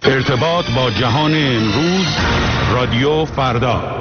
ارتباط با جهان امروز، رادیو فردا.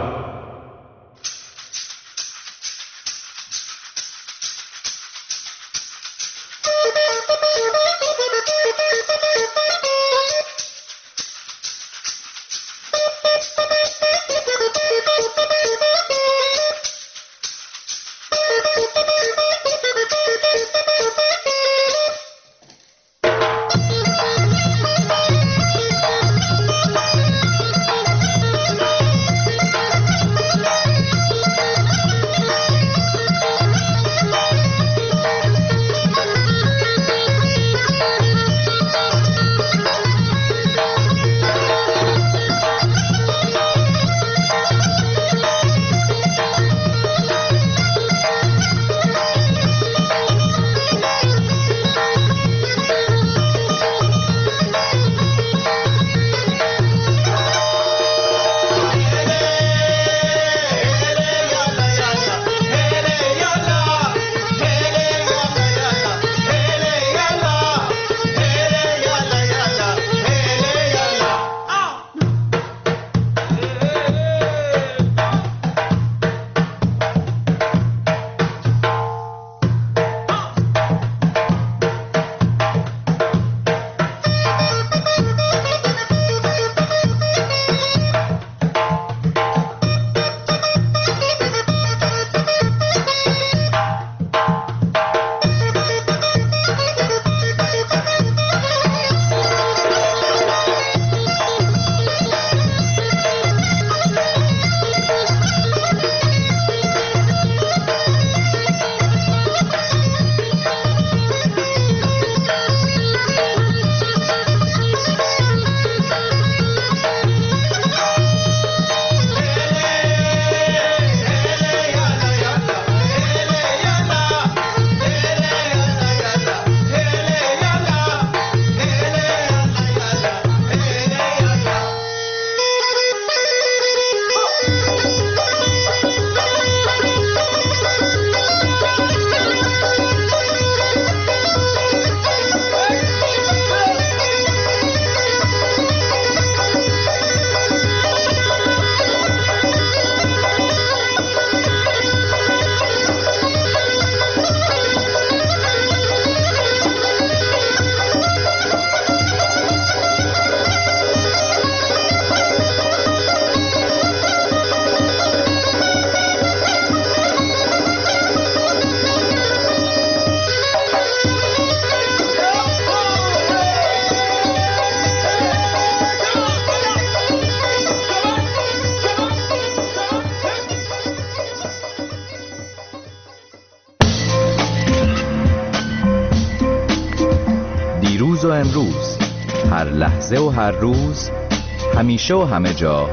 دیروز و امروز، هر لحظه و هر روز، همیشه و همه جا،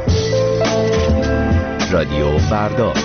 رادیو فردا.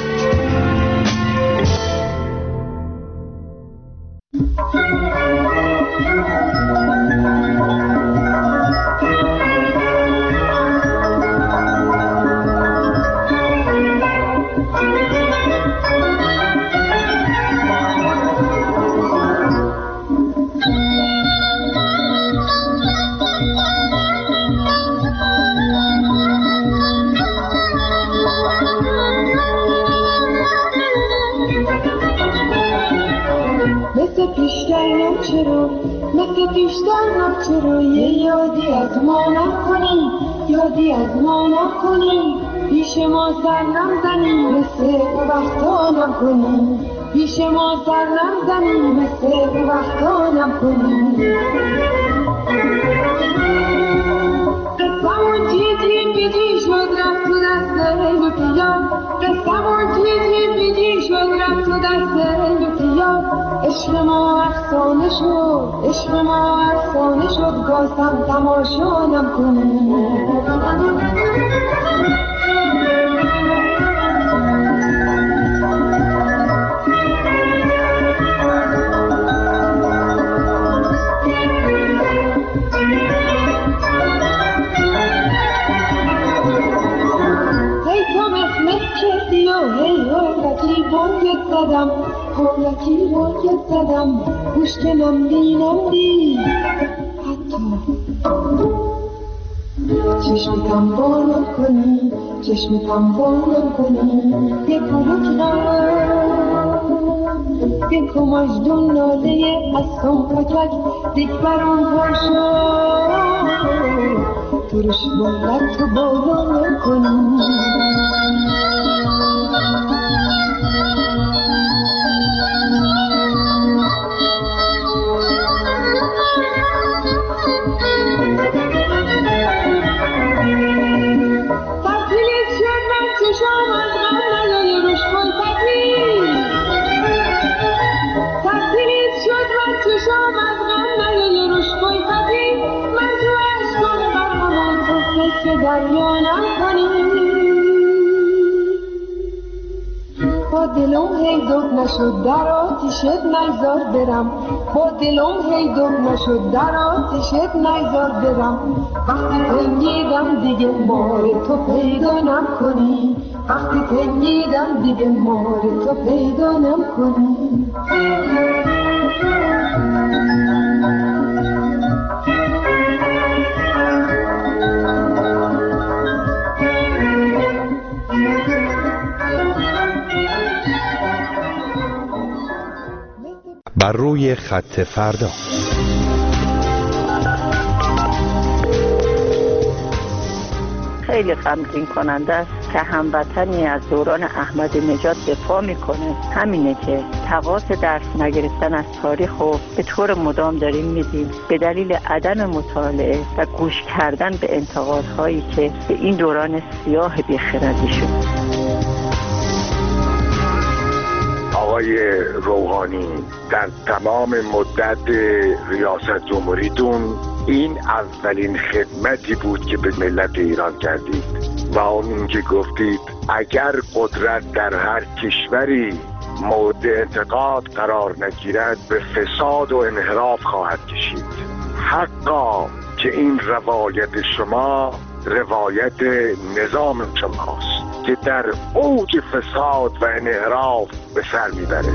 چرا یه یادی از ما نکنی، یادی از ما نکنی، پیش ما سر نزنی، مثل وقتا نکنی، پیش ما سر نزنی، مثل وقتا نکنی. قصمون چیزی بیدی شد رفت تو دست لطیا، قصمون چیزی بیدی شد رفت تو دست لطیا. عشق ما افسانه شد، عشق ما افسانه شد، گاستم تماشا نکنی. حالتی رو که زدم گوشت نمدی نمدی حتی چشمتم بالا کنی چشمتم بالا کنی یک کماجدون ناله هستم پاکک دیک برام پاشو ترش باید تو بالا کنی دریانم کنی با دلم هی دق نشد در آتیشت نگذار برم با دلم هی دق نشد در آتیشت نگذار برم وقتی تنگیدم دیگه مار تو پیدا نکنی وقتی تنگیدم دیگه مار تو پیدا نکنی بر روی خط فردا. خیلی غمگین کننده است که هموطنی از دوران احمدی نژاد دفاع میکنه. همینه که تقاص درس نگرفتن از تاریخ رو به طور مدام داریم میدیم به دلیل عدم مطالعه و گوش کردن به انتقادهایی که به این دوران سیاه بیخردی شد. آقای روحانی در تمام مدت ریاست جمهوریتون این اولین خدمتی بود که به ملت ایران کردید و اون که گفتید اگر قدرت در هر کشوری مورد انتقاد قرار نگیرد به فساد و انحراف خواهد کشید. حقا که این روایت شما روایت نظام شماست که در اوج فساد و انحراف به سر میبره.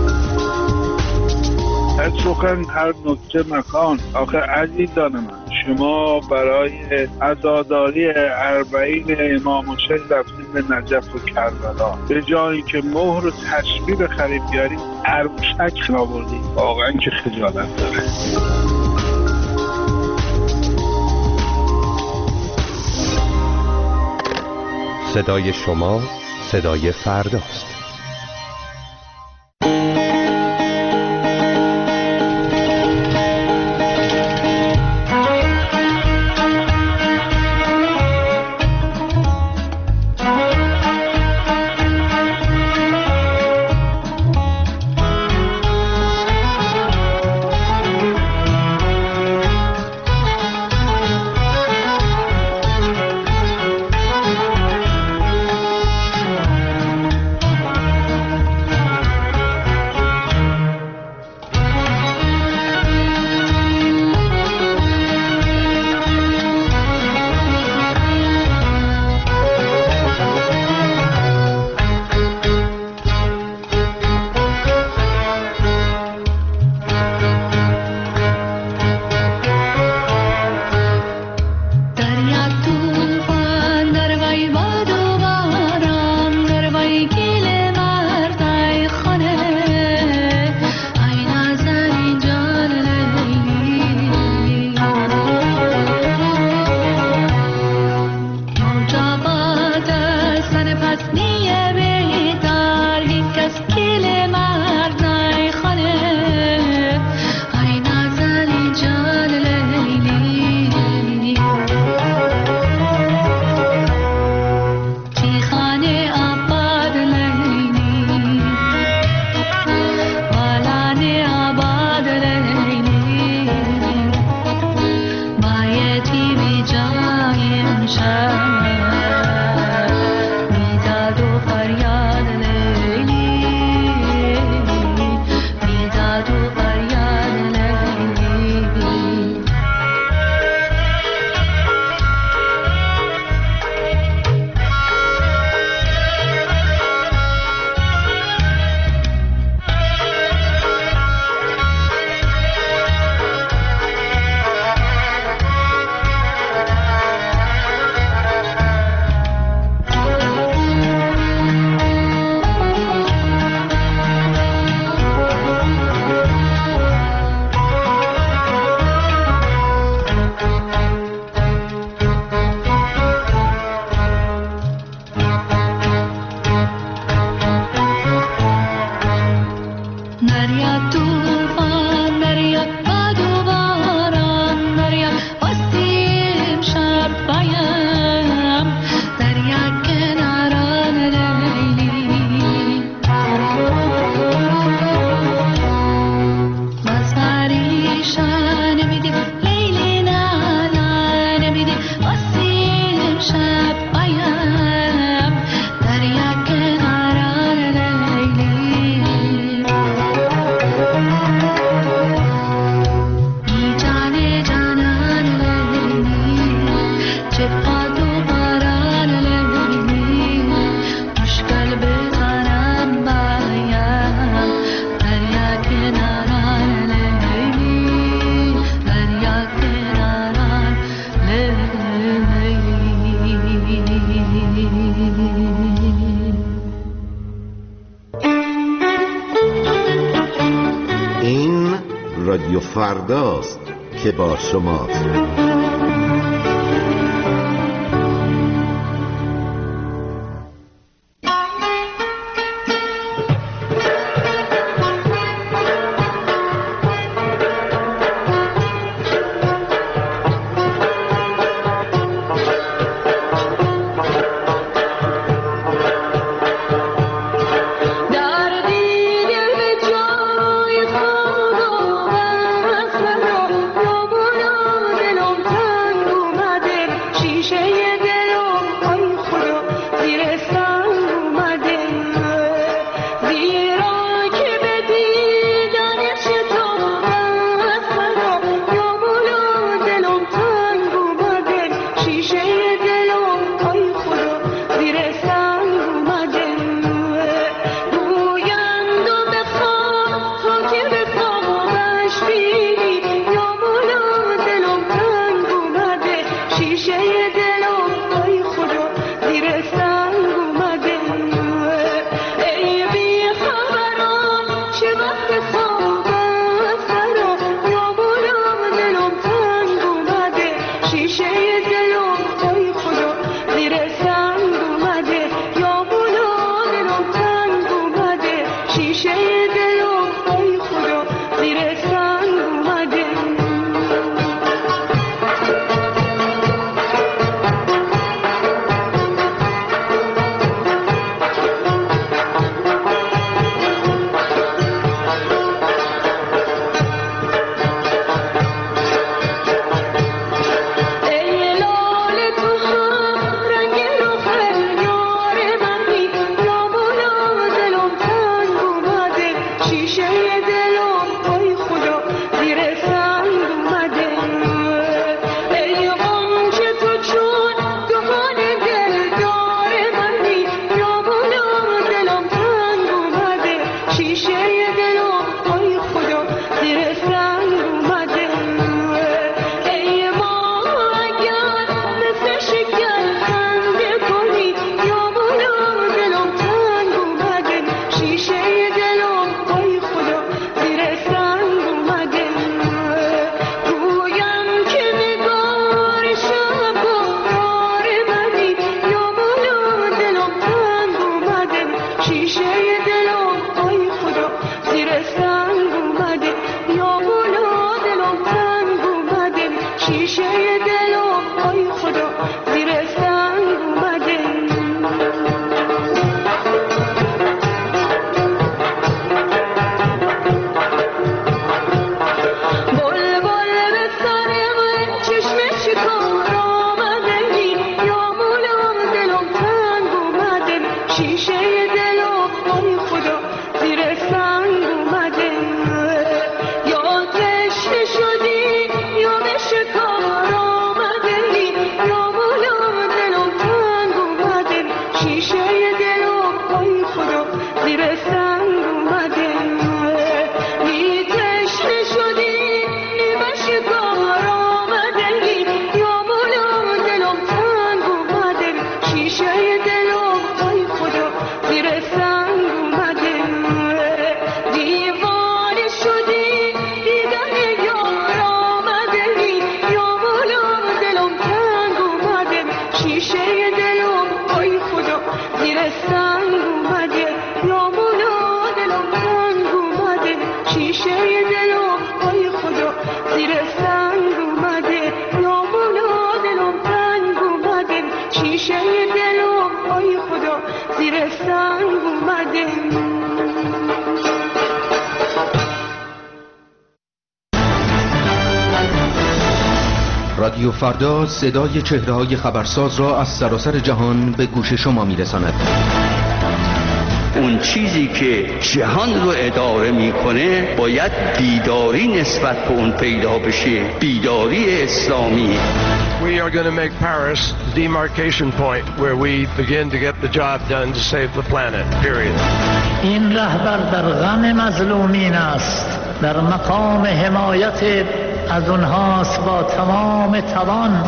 هر سخن هر نکته مکان. آخه عزیزان من شما برای عزاداری 40 امام حسین رفتید به نجف و کربلا به جایی که مهر و تشبیه بخرید بیارید عروسک آوردید. واقعا که خجالت داره. صدای شما صدای فرداست. فرداست که با شماست. رادیو فردا صدای چهره‌های خبرساز را از سراسر جهان به گوش شما می‌رساند. اون چیزی که جهان رو اداره میکنه باید بیداری نسبت به اون پیدا بشه، بیداری اسلامی. We are going to make Paris the demarcation point where we begin to get the job done to save the planet. Period. این رهبر در غم مظلومین است، در مقام حمایت از اونهاست با تمام توان.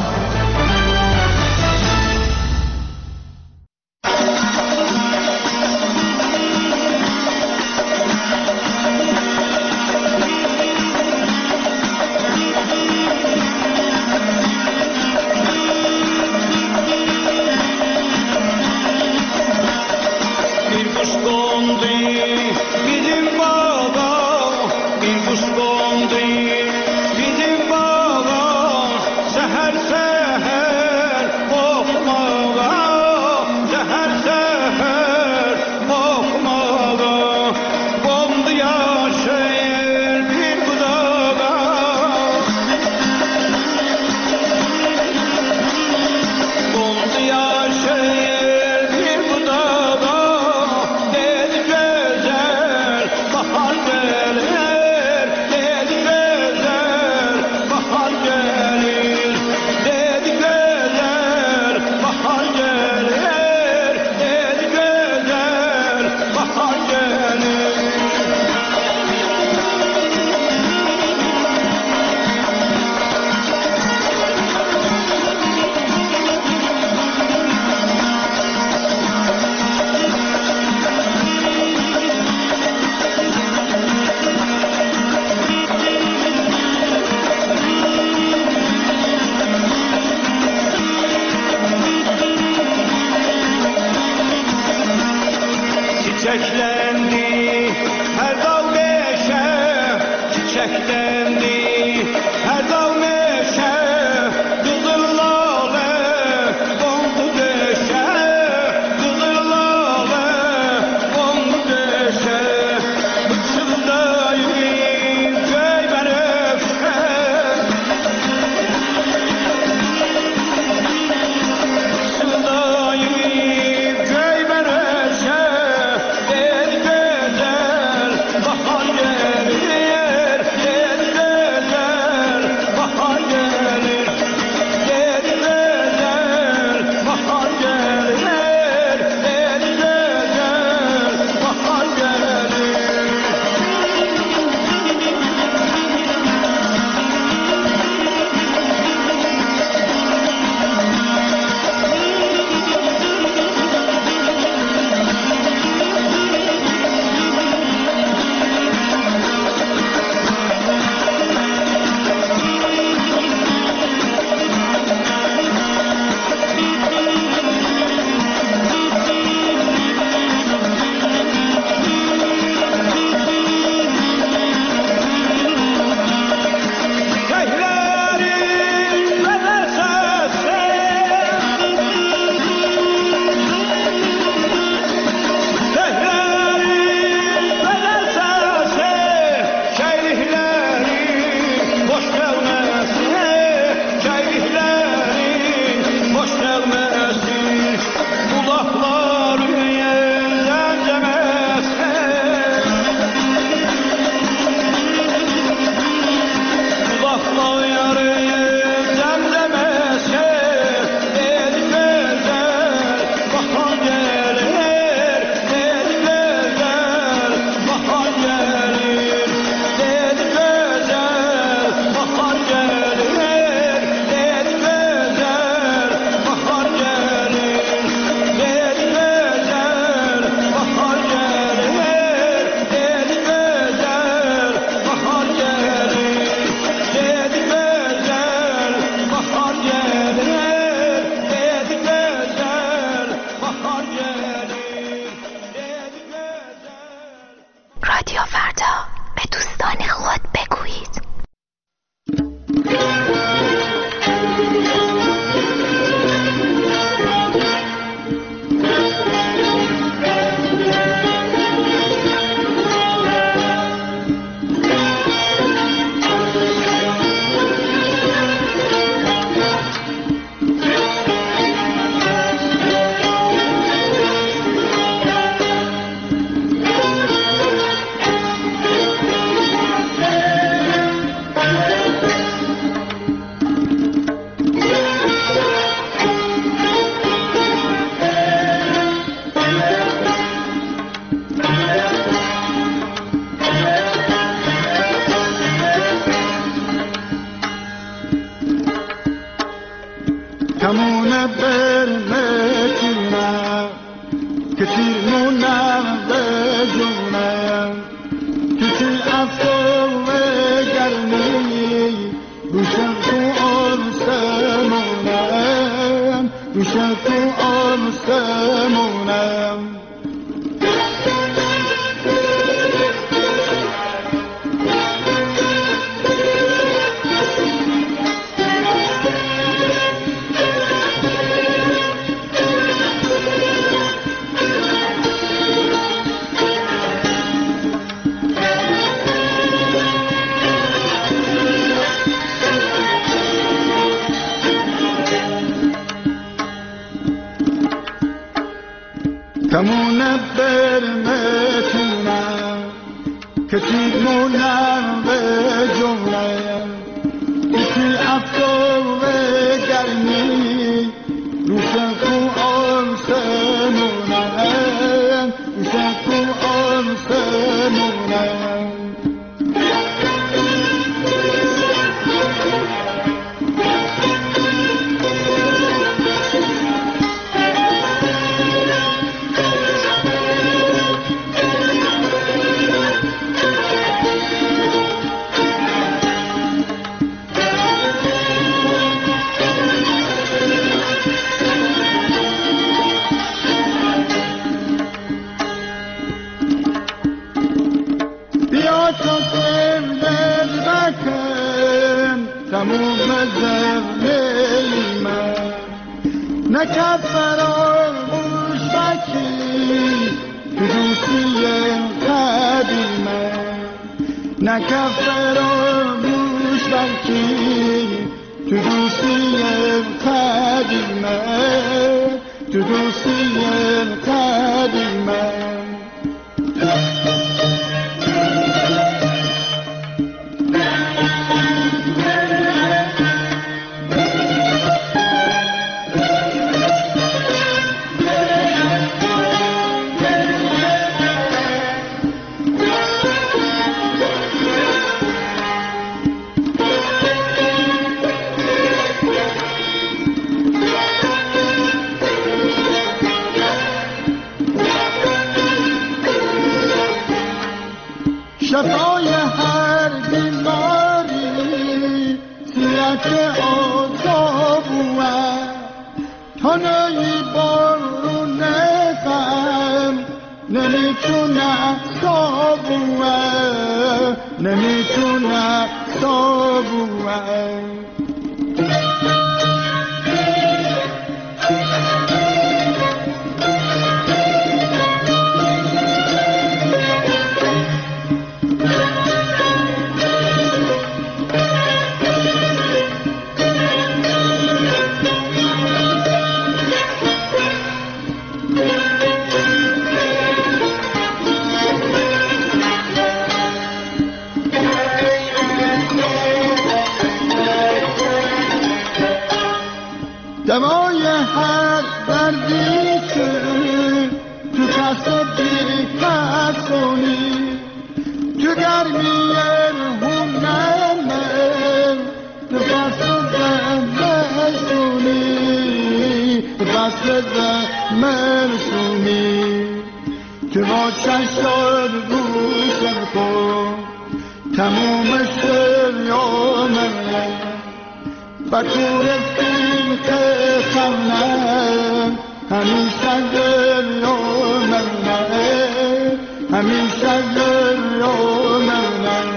çiçeklendi, her dağ meşe çiçeklendi, her dağ meşe kızıl lale kondu deşe, kızıl lale kondu deşe, bıçıldayım ceyber öfke, bıçıldayım ceyber öfke, el güzel bahar gelir, el güzel bahar gelir, el güzel bahar gelir, el güzel bahar gelir. Şehirlerin bedel sesi, şehirlerin bedel sesi, şehirlerin boş gelmesi, şehirlerin boş gelmesi, kulakların yerden demesi. Kulakları zemzemesi, el güzel bahar gelir, el güzel bahar gelir, el güzel bahar gelir, el güzel bahar gelir, el güzel bahar gelir, el güzel bahar gelir. Dedi güzel bahar gelir, dedi güzel bahar gelir, dedi güzel. رادیو فردا به دوستان خود بگویید. کمون برمتونم که تیرمونم بجونم که تی افسوه گرمی روشن تو آرسمونم روشن تو آرسمونم کمون برمتونم که تیرمونم بجونم ایتی افسوه گرمی روشن تو آرسمونم روشن تو آرسمونم نکرد فراموش بکی تو دوستی قدیمه، نکرد فراموش بکی تو دوستی قدیمه، تو دوستی قدیمه. شفای هر بیماری سیرت آزابوه، تنهی بارون غم نمیتونه صابوه، نمیتونه صابوه. دوای هر دردی که تو کسب بی‌فسونی، تو گرمی هنرمن تو فصل زمستونی، تو فصل زمستونی. تو با چشم گوشم کن تموم شریانه، بطور فیلم که خمنم همیشه دریانمه، همیشه دریانمه.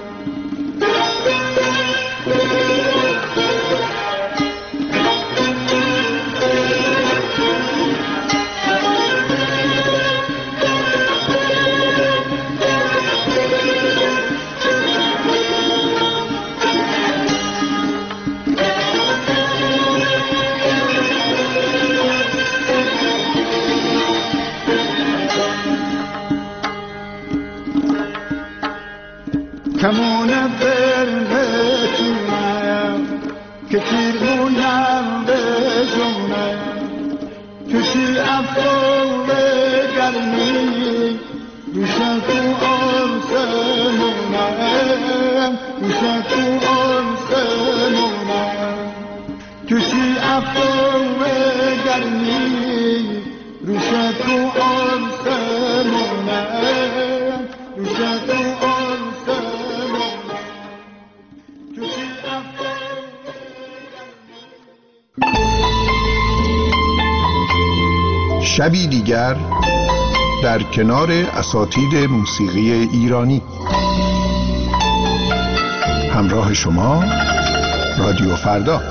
کمون برنتونم که تیرمونم بجونم، توشی افرو گرمی دوشن تو آرسمونم، دوشن تو آرسمونم. توشی افرو گرمی دوشن تو آرسمونم، دوشن تو آرسمونم. شبی دیگر در کنار اساتید موسیقی ایرانی. همراه شما رادیو فردا.